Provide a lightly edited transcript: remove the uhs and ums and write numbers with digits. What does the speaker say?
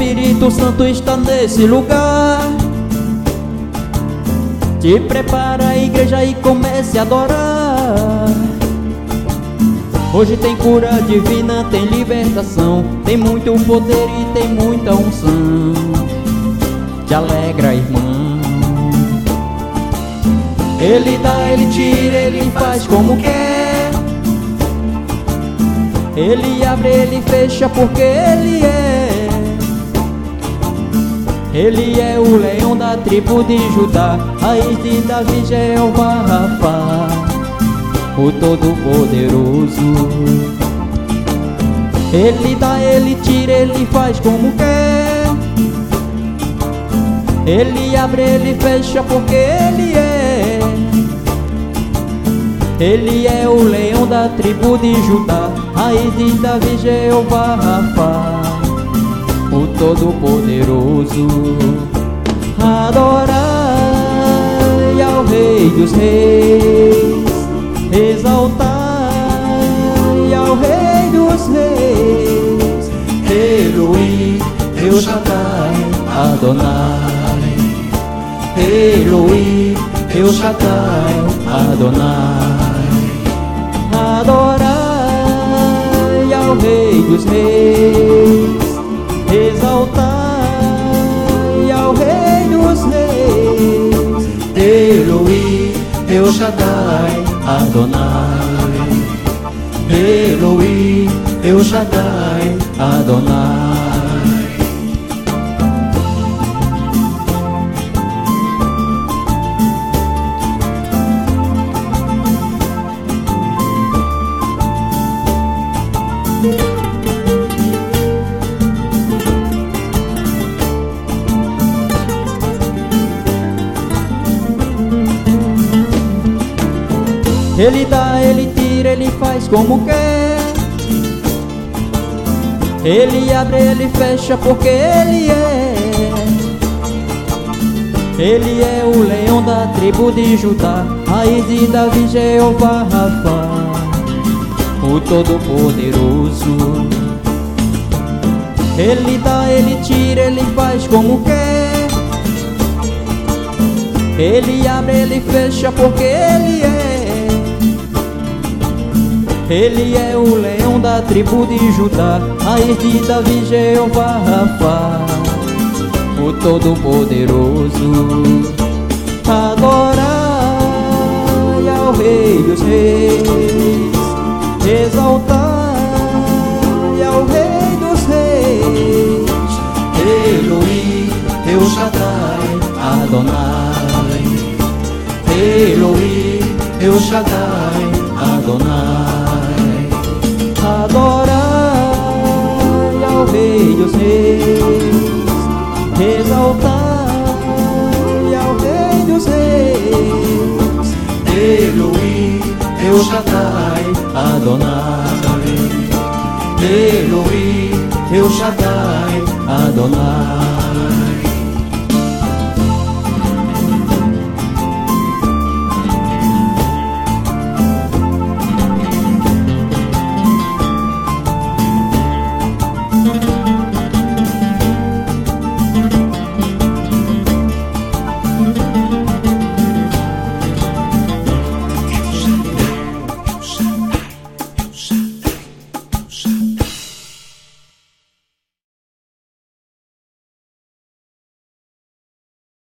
Espírito Santo está nesse lugar. Te prepara a igreja e comece a adorar. Hoje tem cura divina, tem libertação, tem muito poder e tem muita unção. Te alegra, irmão. Ele dá, ele tira, ele faz como quer. Ele abre, ele fecha porque ele é. Ele é o leão da tribo de Judá, raiz de Davi, Jeová Rafá, o Todo-Poderoso. Ele dá, ele tira, ele faz como quer. Ele abre, ele fecha porque ele é. Ele é o leão da tribo de Judá, raiz de Davi, Jeová Rafá, o Todo-Poderoso. Adorai ao Rei dos Reis, exaltai ao Rei dos Reis. Elohim, El Shaddai, Adonai. Elohim, El Shaddai, Adonai. Adorai ao Rei dos Reis, exaltai ao Rei dos Reis. Elohim, El Shaddai, Adonai. Elohim, El Shaddai, Adonai. Ele dá, ele tira, ele faz como quer. Ele abre, ele fecha porque ele é. Ele é o leão da tribo de Judá, raiz de Davi, Jeová Rafá, o Todo-Poderoso. Ele dá, ele tira, ele faz como quer. Ele abre, ele fecha porque ele é. Ele é o leão da tribo de Judá, raiz de Davi, Jeová Rafá, o Todo-Poderoso. Adorai ao Rei dos Reis, exaltai ao Rei dos Reis. Elohim, El Shaddai, Adonai. Elohim, El Shaddai, Adonai. Adorai ao Rei dos Reis, exaltai ao Rei dos Reis. Elohim, El Shaddai, Adonai. Elohim, El Shaddai, Adonai.